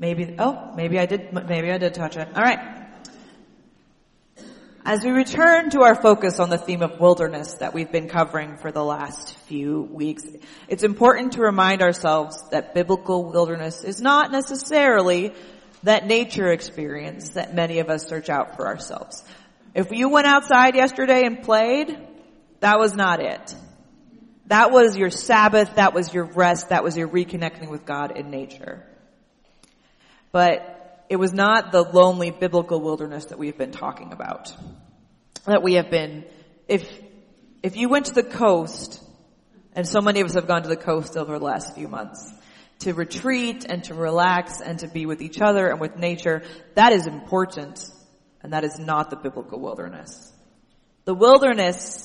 Maybe I did touch it. All right. As we return to our focus on the theme of wilderness that we've been covering for the last few weeks, it's important to remind ourselves that biblical wilderness is not necessarily that nature experience that many of us search out for ourselves. If you went outside yesterday and played, that was not it. That was your Sabbath, that was your rest, that was your reconnecting with God in nature. But it was not the lonely biblical wilderness that we've been talking about. That we have been, if you went to the coast, and so many of us have gone to the coast over the last few months, to retreat and to relax and to be with each other and with nature, that is important, and that is not the biblical wilderness. The wilderness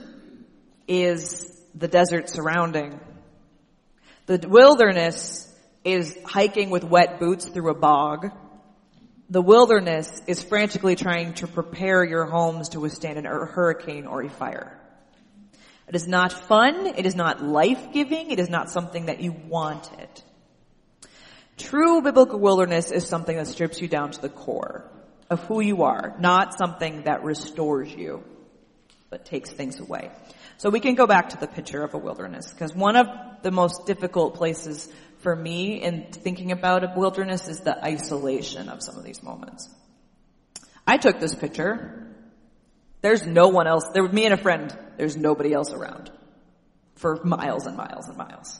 is the desert surrounding. The wilderness is hiking with wet boots through a bog. The wilderness is frantically trying to prepare your homes to withstand a hurricane or a fire. It is not fun. It is not life-giving. It is not something that you wanted. True biblical wilderness is something that strips you down to the core of who you are, not something that restores you, but takes things away. So we can go back to the picture of a wilderness, because one of the most difficult places for me in thinking about a wilderness is the isolation of some of these moments. I took this picture. There's no one else. There was me and a friend. There's nobody else around for miles and miles and miles.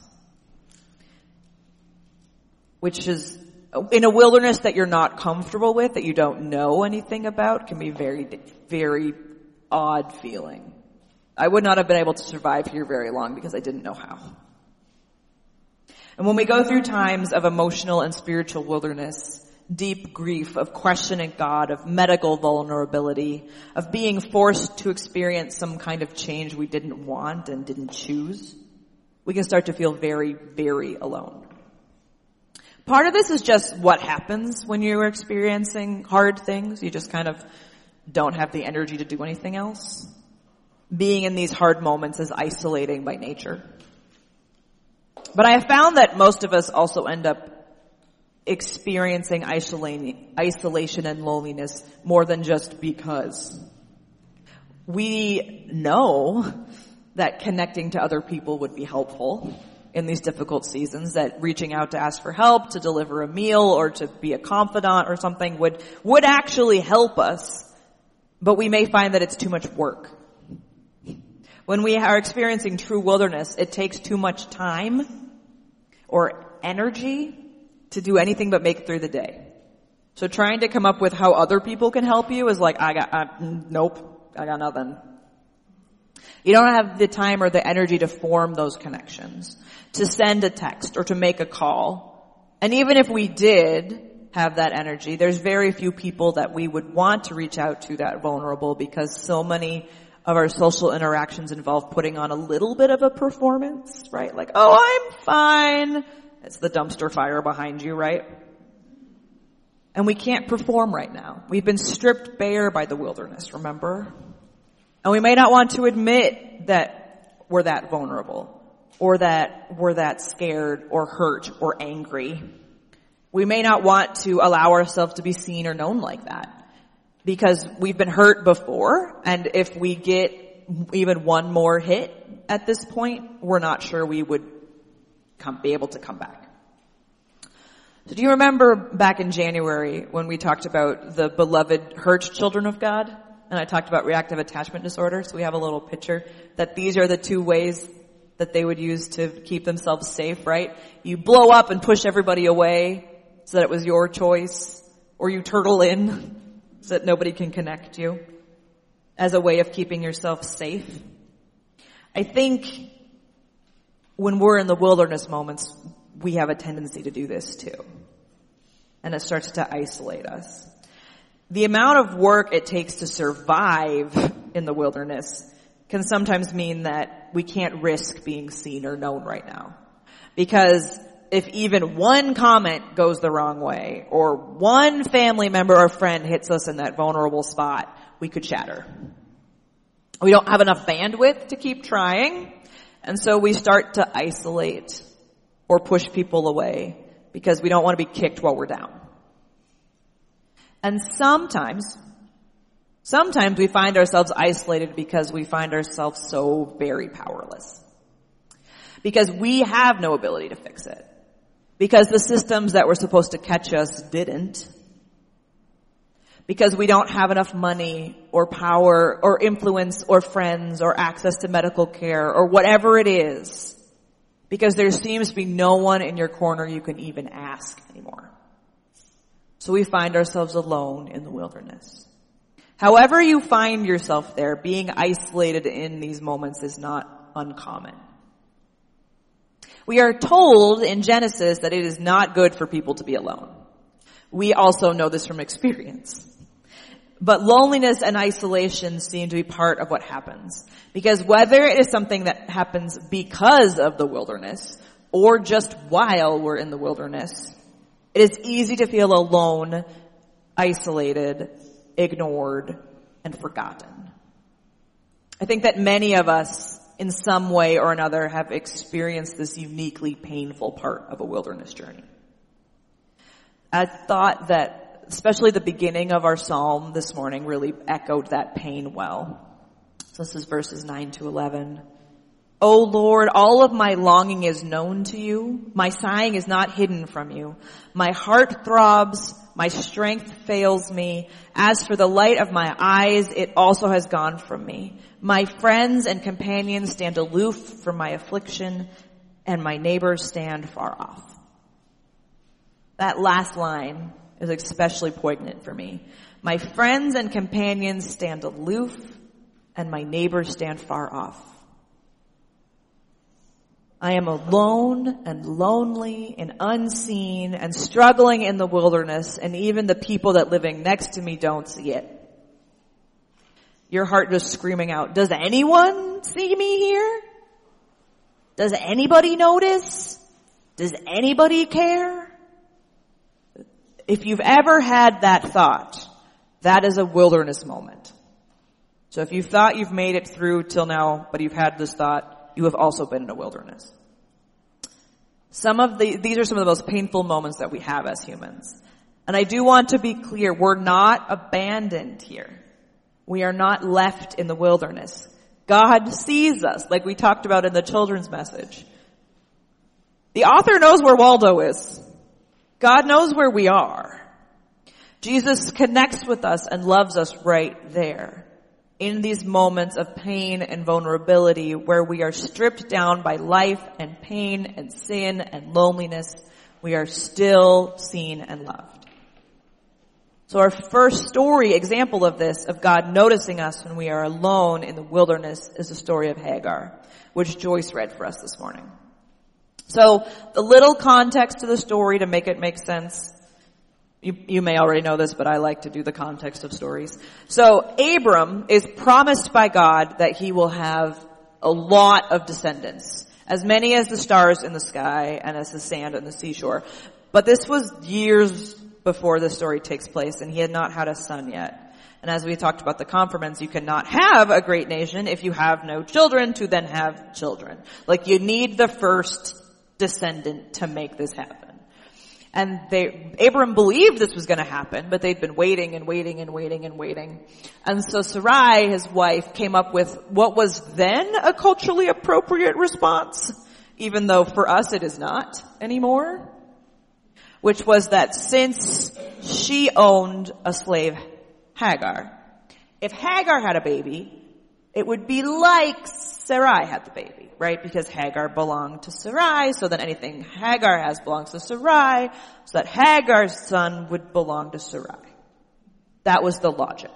Which is, in a wilderness that you're not comfortable with, that you don't know anything about, can be very, very odd feeling. I would not have been able to survive here very long because I didn't know how. And when we go through times of emotional and spiritual wilderness, deep grief, of questioning God, of medical vulnerability, of being forced to experience some kind of change we didn't want and didn't choose, we can start to feel very, very alone. Part of this is just what happens when you're experiencing hard things. You just kind of don't have the energy to do anything else. Being in these hard moments is isolating by nature. But I have found that most of us also end up experiencing isolation and loneliness more than just because. We know that connecting to other people would be helpful in these difficult seasons, that reaching out to ask for help, to deliver a meal, or to be a confidant or something would actually help us. But we may find that it's too much work. When we are experiencing true wilderness, it takes too much time or energy to do anything but make it through the day. So trying to come up with how other people can help you is like, nope, I got nothing. You don't have the time or the energy to form those connections, to send a text or to make a call. And even if we did have that energy, there's very few people that we would want to reach out to that vulnerable, because so many of our social interactions involve putting on a little bit of a performance, right? Like, oh, I'm fine. It's the dumpster fire behind you, right? And we can't perform right now. We've been stripped bare by the wilderness, remember? And we may not want to admit that we're that vulnerable, or that we're that scared or hurt or angry. We may not want to allow ourselves to be seen or known like that, because we've been hurt before, and if we get even one more hit at this point, we're not sure we would be able to come back. So do you remember back in January when we talked about the beloved hurt children of God? And I talked about reactive attachment disorder. So we have a little picture that these are the two ways that they would use to keep themselves safe, right? You blow up and push everybody away so that it was your choice, or you turtle in so that nobody can connect you, as a way of keeping yourself safe. I think when we're in the wilderness moments, we have a tendency to do this too. And it starts to isolate us. The amount of work it takes to survive in the wilderness can sometimes mean that we can't risk being seen or known right now. Because if even one comment goes the wrong way, or one family member or friend hits us in that vulnerable spot, we could shatter. We don't have enough bandwidth to keep trying, and so we start to isolate or push people away because we don't want to be kicked while we're down. And sometimes we find ourselves isolated because we find ourselves so very powerless. Because we have no ability to fix it. Because the systems that were supposed to catch us didn't. Because we don't have enough money or power or influence or friends or access to medical care or whatever it is. Because there seems to be no one in your corner you can even ask anymore. So we find ourselves alone in the wilderness. However you find yourself there, being isolated in these moments is not uncommon. We are told in Genesis that it is not good for people to be alone. We also know this from experience. But loneliness and isolation seem to be part of what happens. Because whether it is something that happens because of the wilderness or just while we're in the wilderness, it is easy to feel alone, isolated, ignored, and forgotten. I think that many of us, in some way or another, have experienced this uniquely painful part of a wilderness journey. I thought that especially the beginning of our psalm this morning really echoed that pain well. So this is verses 9 to 11. O Lord, all of my longing is known to you. My sighing is not hidden from you. My heart throbs. My strength fails me. As for the light of my eyes, it also has gone from me. My friends and companions stand aloof from my affliction, and my neighbors stand far off. That last line is especially poignant for me. My friends and companions stand aloof, and my neighbors stand far off. I am alone and lonely and unseen and struggling in the wilderness, and even the people that living next to me don't see it. Your heart just screaming out, does anyone see me here? Does anybody notice? Does anybody care? If you've ever had that thought, that is a wilderness moment. So if you've thought you've made it through till now, but you've had this thought, you have also been in a wilderness. These are some of the most painful moments that we have as humans. And I do want to be clear, we're not abandoned here. We are not left in the wilderness. God sees us, like we talked about in the children's message. The author knows where Waldo is. God knows where we are. Jesus connects with us and loves us right there. In these moments of pain and vulnerability where we are stripped down by life and pain and sin and loneliness, we are still seen and loved. So our first example of this, of God noticing us when we are alone in the wilderness, is the story of Hagar, which Joyce read for us this morning. So the little context to the story to make it make sense. You may already know this, but I like to do the context of stories. So Abram is promised by God that he will have a lot of descendants, as many as the stars in the sky and as the sand on the seashore. But this was years before this story takes place, and he had not had a son yet. And as we talked about the confirmants, you cannot have a great nation if you have no children to then have children. Like, you need the first descendant to make this happen. And Abram believed this was going to happen, but they'd been waiting and waiting and waiting and waiting. And so Sarai, his wife, came up with what was then a culturally appropriate response, even though for us it is not anymore, which was that since she owned a slave, Hagar, if Hagar had a baby, it would be like Sarai had the baby, right? Because Hagar belonged to Sarai, so then anything Hagar has belongs to Sarai, so that Hagar's son would belong to Sarai. That was the logic.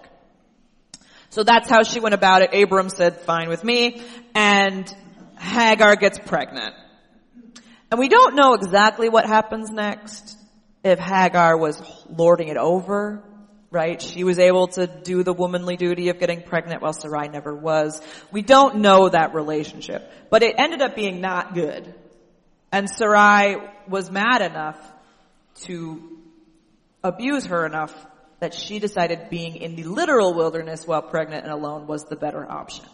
So that's how she went about it. Abram said, fine with me, and Hagar gets pregnant. And we don't know exactly what happens next, if Hagar was lording it over, right? She was able to do the womanly duty of getting pregnant while Sarai never was. We don't know that relationship, but it ended up being not good. And Sarai was mad enough to abuse her enough that she decided being in the literal wilderness while pregnant and alone was the better option.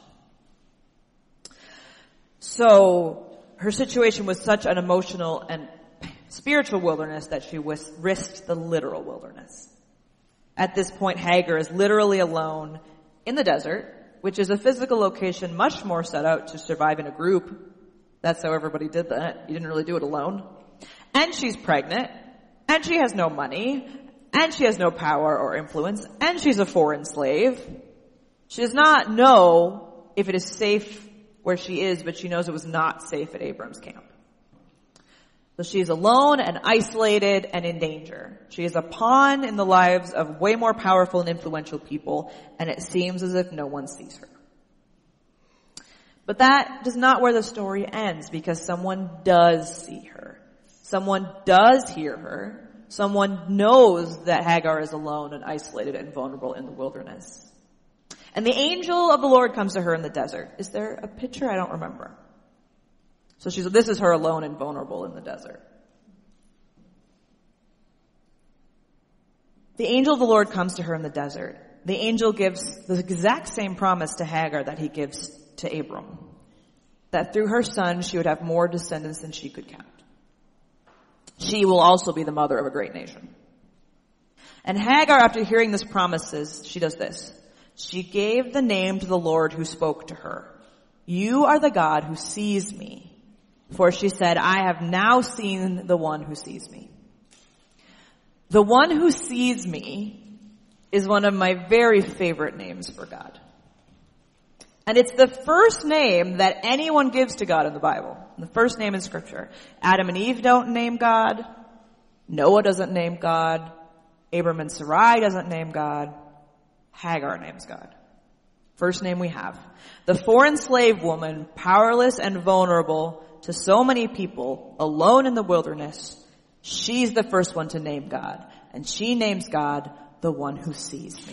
So her situation was such an emotional and spiritual wilderness that she risked the literal wilderness. At this point, Hagar is literally alone in the desert, which is a physical location much more set out to survive in a group. That's how everybody did that. You didn't really do it alone. And she's pregnant, and she has no money, and she has no power or influence, and she's a foreign slave. She does not know if it is safe where she is, but she knows it was not safe at Abram's camp. So she's alone and isolated and in danger. She is a pawn in the lives of way more powerful and influential people, and it seems as if no one sees her. But that is not where the story ends, because someone does see her. Someone does hear her. Someone knows that Hagar is alone and isolated and vulnerable in the wilderness. And the angel of the Lord comes to her in the desert. Is there a picture? I don't remember. So this is her alone and vulnerable in the desert. The angel of the Lord comes to her in the desert. The angel gives the exact same promise to Hagar that he gives to Abram. That through her son, she would have more descendants than she could count. She will also be the mother of a great nation. And Hagar, after hearing this promises, she does this. She gave the name to the Lord who spoke to her. You are the God who sees me. For she said, I have now seen the one who sees me. The one who sees me is one of my very favorite names for God. And it's the first name that anyone gives to God in the Bible. The first name in Scripture. Adam and Eve don't name God. Noah doesn't name God. Abram and Sarai doesn't name God. Hagar names God. First name we have. The foreign slave woman, powerless and vulnerable to so many people, alone in the wilderness, she's the first one to name God. And she names God the one who sees me.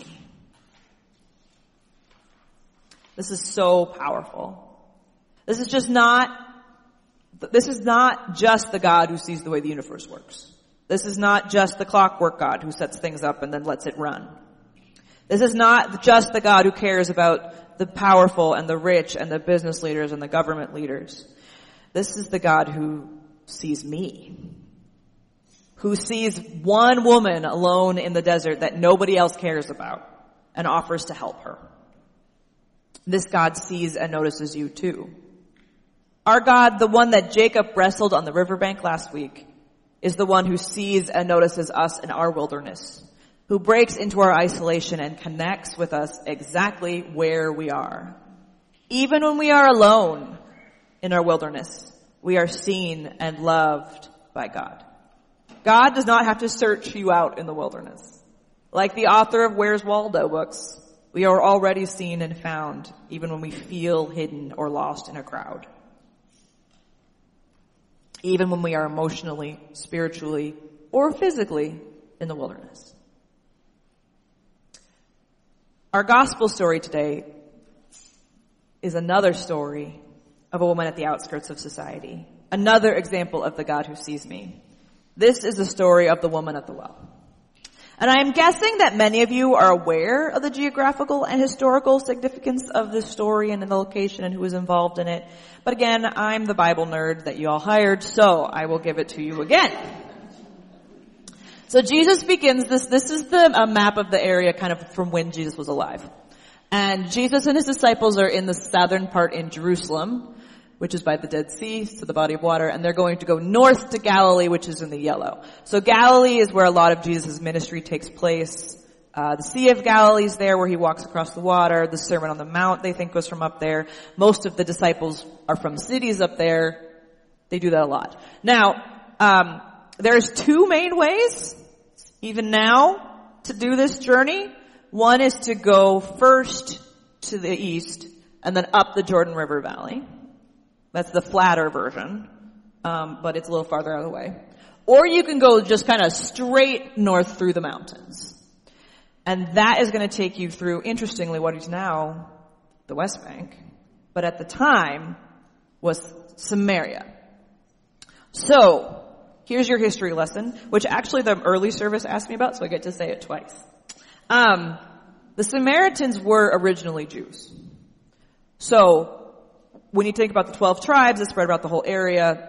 This is so powerful. This is not just the God who sees the way the universe works. This is not just the clockwork God who sets things up and then lets it run. This is not just the God who cares about the powerful and the rich and the business leaders and the government leaders. This is the God who sees me. Who sees one woman alone in the desert that nobody else cares about and offers to help her. This God sees and notices you too. Our God, the one that Jacob wrestled on the riverbank last week, is the one who sees and notices us in our wilderness, who breaks into our isolation and connects with us exactly where we are. Even when we are alone in our wilderness, we are seen and loved by God. God does not have to search you out in the wilderness. Like the author of Where's Waldo books, we are already seen and found, even when we feel hidden or lost in a crowd. Even when we are emotionally, spiritually, or physically in the wilderness. Our gospel story today is another story of a woman at the outskirts of society. Another example of the God who sees me. This is the story of the woman at the well. And I am guessing that many of you are aware of the geographical and historical significance of this story and the location and who is involved in it. But again, I'm the Bible nerd that you all hired, so I will give it to you again. So Jesus begins this is a map of the area kind of from when Jesus was alive. And Jesus and his disciples are in the southern part in Jerusalem, which is by the Dead Sea, so the body of water, and they're going to go north to Galilee, which is in the yellow. So Galilee is where a lot of Jesus' ministry takes place. The Sea of Galilee is there where he walks across the water. The Sermon on the Mount, they think, was from up there. Most of the disciples are from cities up there. They do that a lot. Now, there's two main ways, even now, to do this journey. One is to go first to the east and then up the Jordan River Valley. That's the flatter version, but it's a little farther out of the way. Or you can go just kind of straight north through the mountains. And that is going to take you through, interestingly, what is now the West Bank, but at the time was Samaria. So, here's your history lesson, which actually the early service asked me about, so I get to say it twice. The Samaritans were originally Jews. So, when you think about the 12 tribes that spread about the whole area,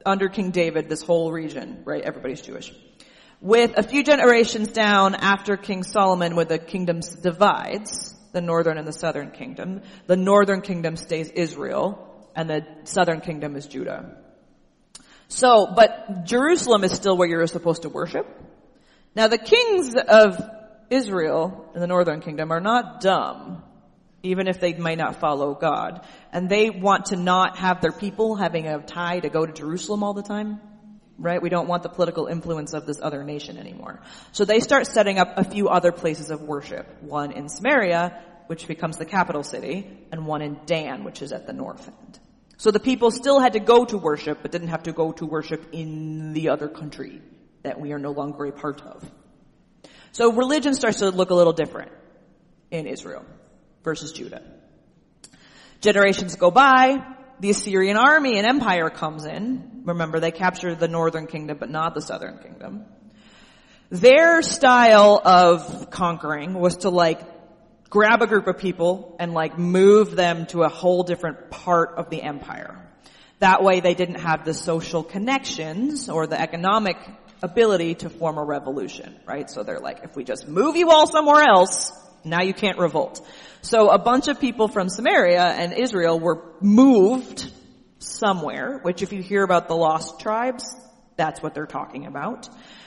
under King David, this whole region, right? Everybody's Jewish. With a few generations down after King Solomon, when the kingdoms divides, the northern and the southern kingdom, the northern kingdom stays Israel, and the southern kingdom is Judah. So, but Jerusalem is still where you're supposed to worship. Now the kings of Israel in the northern kingdom are not dumb, even if they might not follow God. And they want to not have their people having a tie to go to Jerusalem all the time. Right? We don't want the political influence of this other nation anymore. So they start setting up a few other places of worship. One in Samaria, which becomes the capital city, and one in Dan, which is at the north end. So the people still had to go to worship, but didn't have to go to worship in the other country that we are no longer a part of. So religion starts to look a little different in Israel versus Judah. Generations go by, the Assyrian army and empire comes in. Remember, they captured the northern kingdom, but not the southern kingdom. Their style of conquering was to grab a group of people and move them to a whole different part of the empire. That way they didn't have the social connections or the economic ability to form a revolution, right? So they're like, if we just move you all somewhere else, now you can't revolt. So a bunch of people from Samaria and Israel were moved somewhere, which if you hear about the lost tribes, that's what they're talking about.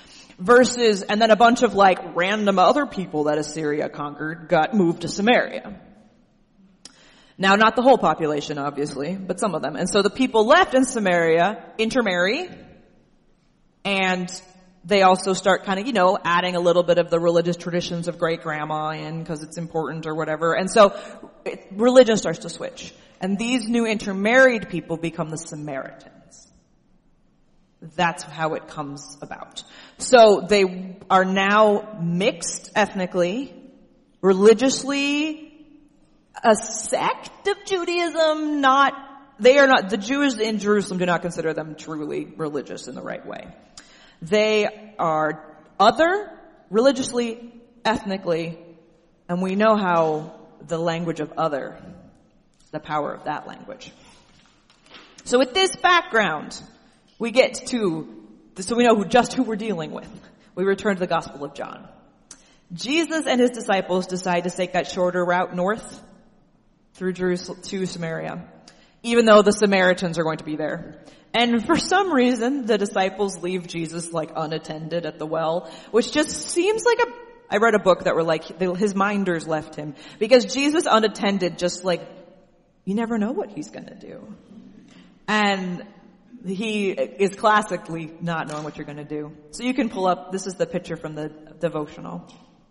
And then a bunch of random other people that Assyria conquered got moved to Samaria. Now, not the whole population, obviously, but some of them. And so the people left in Samaria intermarry, and they also start adding a little bit of the religious traditions of great grandma in because it's important or whatever. And so religion starts to switch. And these new intermarried people become the Samaritans. That's how it comes about. So they are now mixed ethnically, religiously, a sect of Judaism, the Jews in Jerusalem do not consider them truly religious in the right way. They are other, religiously, ethnically, and we know how the language of other, the power of that language. So with this background, we get so we know who we're dealing with. We return to the Gospel of John. Jesus and his disciples decide to take that shorter route north through Jerusalem to Samaria, even though the Samaritans are going to be there. And for some reason, the disciples leave Jesus unattended at the well, which just seems I read a book that were his minders left him. Because Jesus unattended, you never know what he's gonna do. And he is classically not knowing what you're gonna do. So you can pull up, this is the picture from the devotional.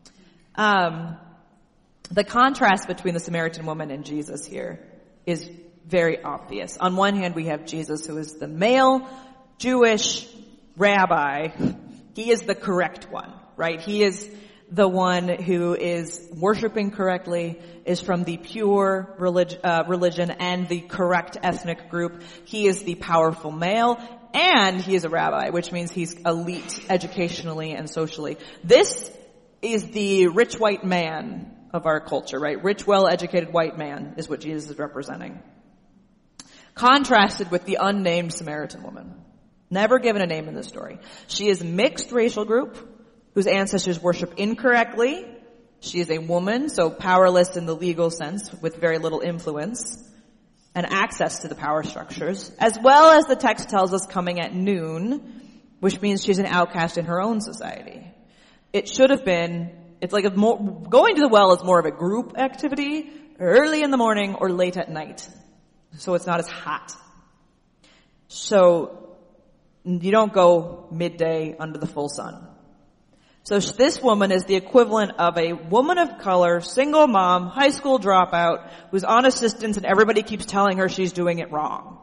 The contrast between the Samaritan woman and Jesus here is very obvious. On one hand, we have Jesus, who is the male Jewish rabbi. He is the correct one, right? He is the one who is worshiping correctly, is from the pure religion and the correct ethnic group. He is the powerful male, and he is a rabbi, which means he's elite educationally and socially. This is the rich white man of our culture, right? Rich, well-educated white man is what Jesus is representing. Contrasted with the unnamed Samaritan woman. Never given a name in this story. She is a mixed racial group whose ancestors worship incorrectly. She is a woman, so powerless in the legal sense, with very little influence and access to the power structures, as well as the text tells us coming at noon, which means she's an outcast in her own society. It should have been, going to the well is more of a group activity, early in the morning or late at night. So it's not as hot. So you don't go midday under the full sun. So this woman is the equivalent of a woman of color, single mom, high school dropout, who's on assistance and everybody keeps telling her she's doing it wrong.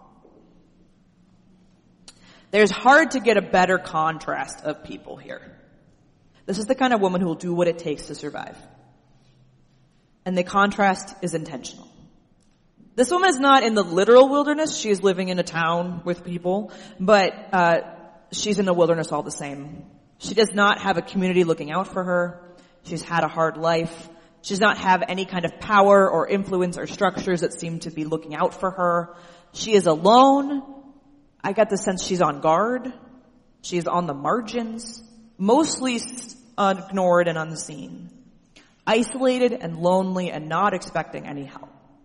There's hard to get a better contrast of people here. This is the kind of woman who will do what it takes to survive. And the contrast is intentional. This woman is not in the literal wilderness. She is living in a town with people, but she's in the wilderness all the same. She does not have a community looking out for her. She's had a hard life. She does not have any kind of power or influence or structures that seem to be looking out for her. She is alone, I got the sense she's on guard. She's on the margins, mostly ignored and unseen, isolated and lonely and not expecting any help.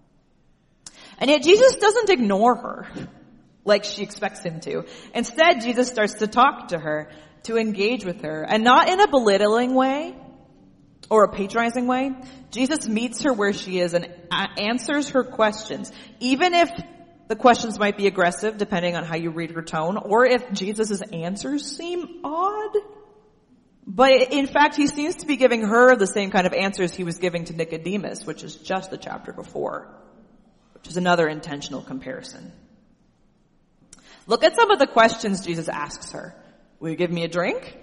And yet Jesus doesn't ignore her like she expects him to. Instead, Jesus starts to talk to her, to engage with her, and not in a belittling way or a patronizing way. Jesus meets her where she is and answers her questions, even if the questions might be aggressive, depending on how you read her tone, or if Jesus' answers seem odd. But in fact, he seems to be giving her the same kind of answers he was giving to Nicodemus, which is just the chapter before, which is another intentional comparison. Look at some of the questions Jesus asks her. Will you give me a drink?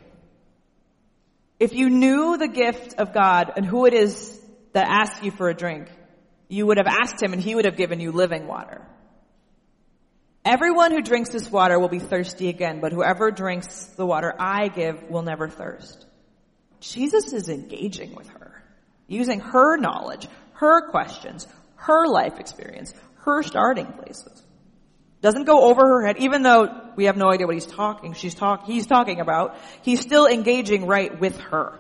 If you knew the gift of God and who it is that asks you for a drink, you would have asked him and he would have given you living water. Everyone who drinks this water will be thirsty again, but whoever drinks the water I give will never thirst. Jesus is engaging with her, using her knowledge, her questions, her life experience, her starting places. Doesn't go over her head, even though we have no idea what he's talking about. He's still engaging right with her.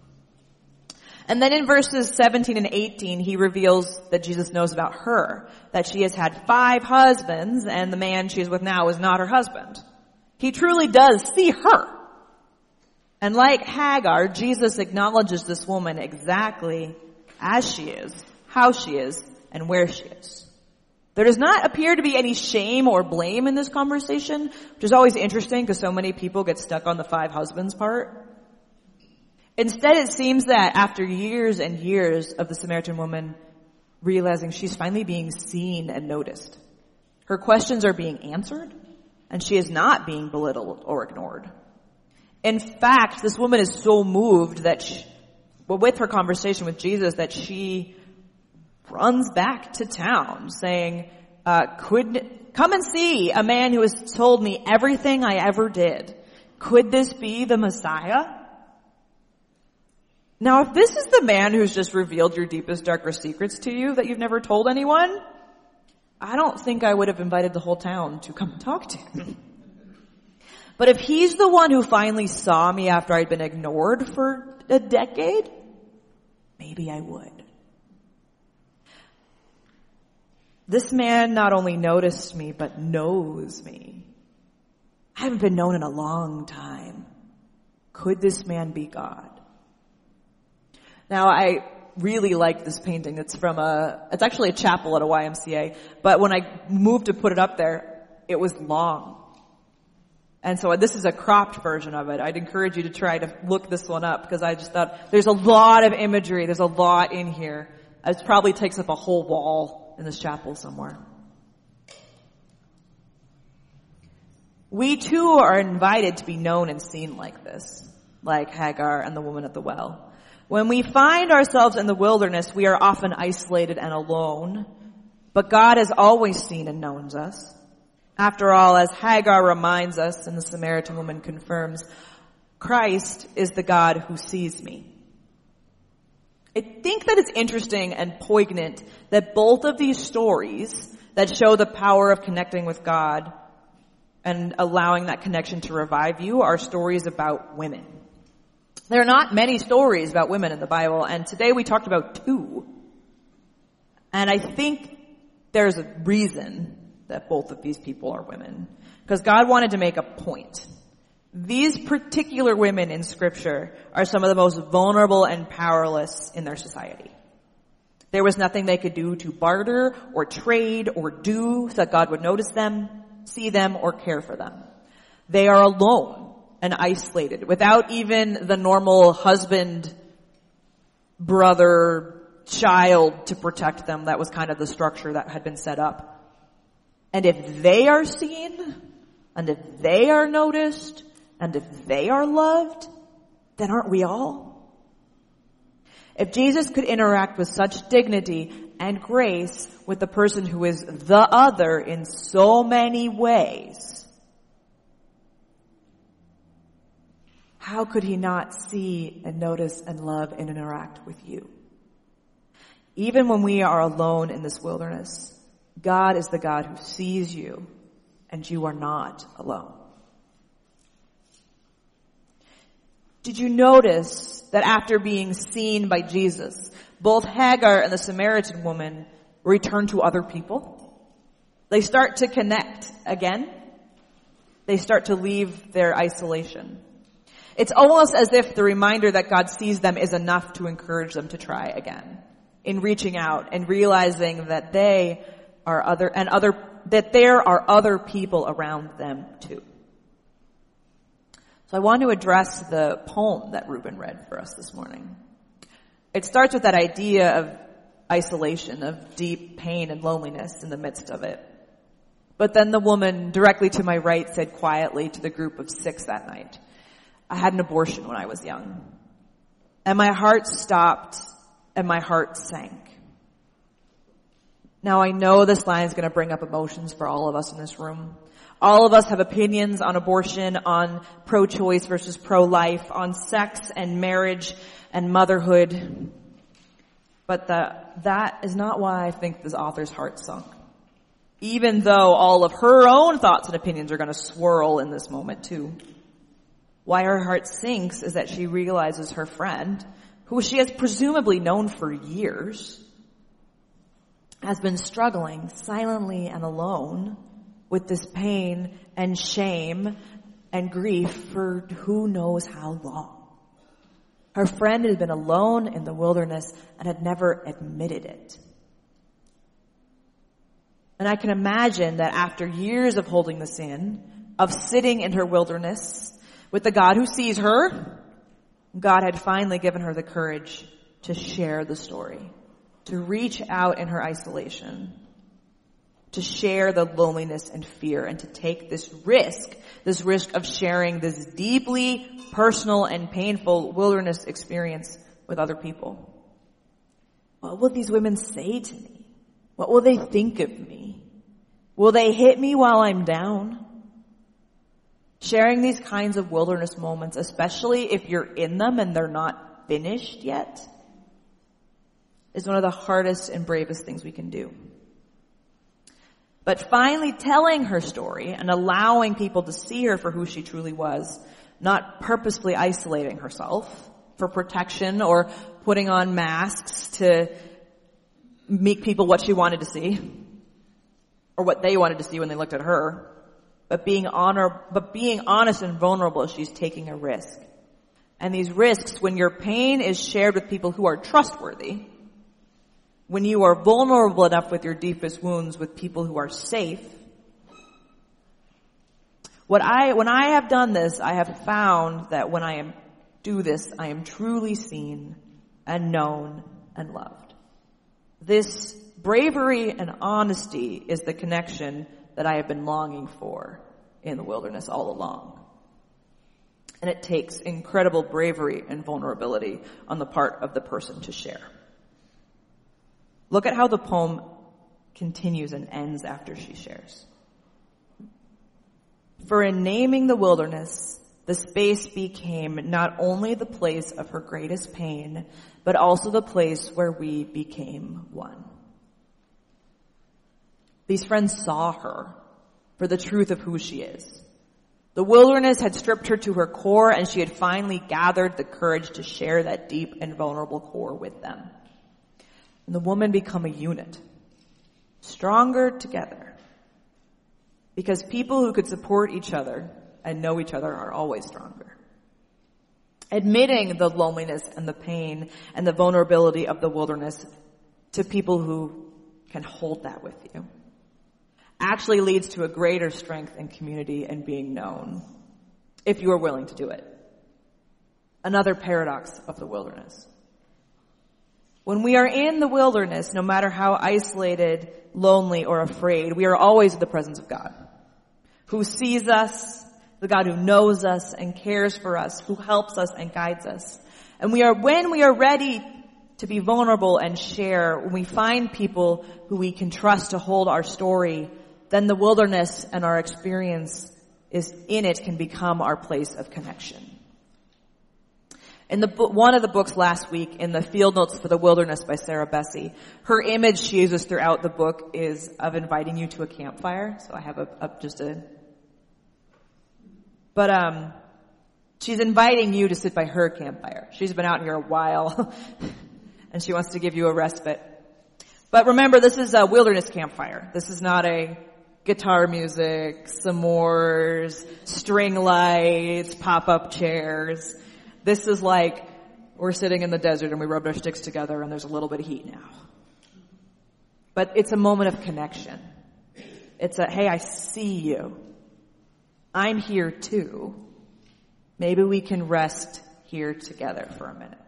And then in verses 17 and 18, he reveals that Jesus knows about her, that she has had 5 husbands, and the man she's with now is not her husband. He truly does see her. And like Hagar, Jesus acknowledges this woman exactly as she is, how she is, and where she is. There does not appear to be any shame or blame in this conversation, which is always interesting because so many people get stuck on the 5 husbands part. Instead, it seems that after years and years of the Samaritan woman realizing she's finally being seen and noticed, her questions are being answered, and she is not being belittled or ignored. In fact, this woman is so moved that with her conversation with Jesus that she runs back to town saying, come and see a man who has told me everything I ever did. Could this be the Messiah? Now, if this is the man who's just revealed your deepest, darkest secrets to you that you've never told anyone, I don't think I would have invited the whole town to come and talk to him. But if he's the one who finally saw me after I'd been ignored for a decade, maybe I would. This man not only noticed me, but knows me. I haven't been known in a long time. Could this man be God? Now, I really like this painting. It's it's actually a chapel at a YMCA, but when I moved to put it up there, it was long. And so this is a cropped version of it. I'd encourage you to try to look this one up because I just thought there's a lot of imagery. There's a lot in here. It probably takes up a whole wall in this chapel somewhere. We too are invited to be known and seen like this, like Hagar and the woman at the well. When we find ourselves in the wilderness, we are often isolated and alone, but God has always seen and known us. After all, as Hagar reminds us and the Samaritan woman confirms, Christ is the God who sees me. I think that it's interesting and poignant that both of these stories that show the power of connecting with God and allowing that connection to revive you are stories about women. There are not many stories about women in the Bible, and today we talked about 2. And I think there's a reason that both of these people are women, because God wanted to make a point. These particular women in Scripture are some of the most vulnerable and powerless in their society. There was nothing they could do to barter or trade or do so that God would notice them, see them, or care for them. They are alone and isolated, without even the normal husband, brother, child to protect them. That was kind of the structure that had been set up. And if they are seen, and if they are noticed, and if they are loved, then aren't we all? If Jesus could interact with such dignity and grace with the person who is the other in so many ways, how could he not see and notice and love and interact with you? Even when we are alone in this wilderness, God is the God who sees you and you are not alone. Did you notice that after being seen by Jesus, both Hagar and the Samaritan woman return to other people? They start to connect again. They start to leave their isolation. It's almost as if the reminder that God sees them is enough to encourage them to try again in reaching out and realizing that there are other people around them too. So I want to address the poem that Ruben read for us this morning. It starts with that idea of isolation, of deep pain and loneliness in the midst of it. But then the woman directly to my right said quietly to the group of 6 that night, I had an abortion when I was young. And my heart stopped and my heart sank. Now I know this line is going to bring up emotions for all of us in this room. All of us have opinions on abortion, on pro-choice versus pro-life, on sex and marriage and motherhood. But that is not why I think this author's heart sunk. Even though all of her own thoughts and opinions are going to swirl in this moment too. Why her heart sinks is that she realizes her friend, who she has presumably known for years, has been struggling silently and alone with this pain and shame and grief for who knows how long. Her friend had been alone in the wilderness and had never admitted it. And I can imagine that after years of holding this in, of sitting in her wilderness with the God who sees her, God had finally given her the courage to share the story, to reach out in her isolation, to share the loneliness and fear, and to take this risk of sharing this deeply personal and painful wilderness experience with other people. What will these women say to me? What will they think of me? Will they hit me while I'm down? Sharing these kinds of wilderness moments, especially if you're in them and they're not finished yet, is one of the hardest and bravest things we can do. But finally telling her story and allowing people to see her for who she truly was, not purposefully isolating herself for protection or putting on masks to make people what she wanted to see or what they wanted to see when they looked at her, but being honest and vulnerable as she's taking a risk. And these risks, when your pain is shared with people who are trustworthy, when you are vulnerable enough with your deepest wounds with people who are safe, when I have done this, I have found that when I do this, I am truly seen and known and loved. This bravery and honesty is the connection that I have been longing for in the wilderness all along. And it takes incredible bravery and vulnerability on the part of the person to share. Look at how the poem continues and ends after she shares. For in naming the wilderness, the space became not only the place of her greatest pain, but also the place where we became one. These friends saw her for the truth of who she is. The wilderness had stripped her to her core, and she had finally gathered the courage to share that deep and vulnerable core with them. And the woman become a unit, stronger together. Because people who could support each other and know each other are always stronger. Admitting the loneliness and the pain and the vulnerability of the wilderness to people who can hold that with you actually leads to a greater strength and community and being known, if you are willing to do it. Another paradox of the wilderness. When we are in the wilderness, no matter how isolated, lonely, or afraid, we are always in the presence of God, who sees us, the God who knows us and cares for us, who helps us and guides us. And when we are ready to be vulnerable and share, when we find people who we can trust to hold our story, then the wilderness and our experience is in it can become our place of connection. In one of the books last week, in the Field Notes for the Wilderness by Sarah Bessey, her image she uses throughout the book is of inviting you to a campfire. So I have she's inviting you to sit by her campfire. She's been out here a while and she wants to give you a respite. But remember, this is a wilderness campfire. This is not a guitar music, s'mores, string lights, pop-up chairs. This is like we're sitting in the desert and we rubbed our sticks together and there's a little bit of heat now. But it's a moment of connection. It's a, hey, I see you. I'm here too. Maybe we can rest here together for a minute.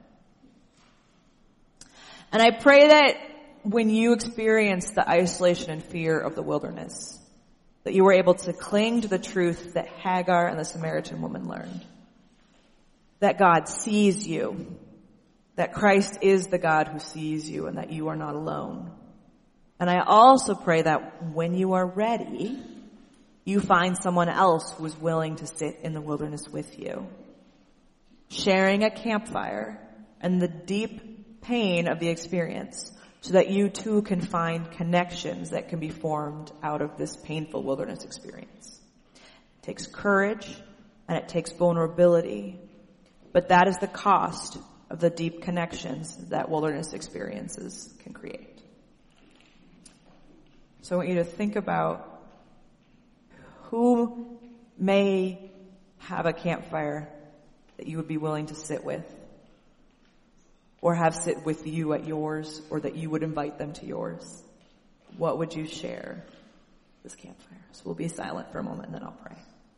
And I pray that when you experience the isolation and fear of the wilderness, that you were able to cling to the truth that Hagar and the Samaritan woman learned. That God sees you, that Christ is the God who sees you, and that you are not alone. And I also pray that when you are ready, you find someone else who is willing to sit in the wilderness with you, sharing a campfire and the deep pain of the experience, so that you too can find connections that can be formed out of this painful wilderness experience. It takes courage and it takes vulnerability. But that is the cost of the deep connections that wilderness experiences can create. So I want you to think about who may have a campfire that you would be willing to sit with, or have sit with you at yours, or that you would invite them to yours. What would you share this campfire? So we'll be silent for a moment and then I'll pray.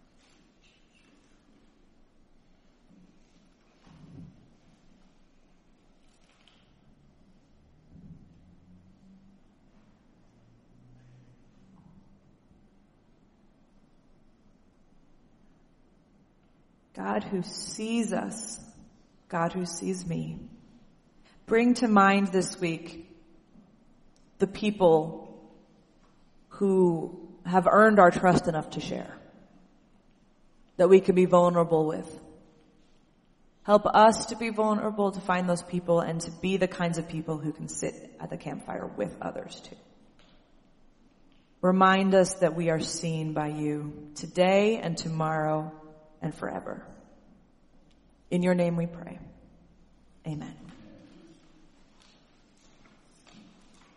God who sees us, God who sees me, bring to mind this week the people who have earned our trust enough to share, that we can be vulnerable with. Help us to be vulnerable, to find those people, and to be the kinds of people who can sit at the campfire with others too. Remind us that we are seen by you today and tomorrow and forever. In your name we pray. Amen.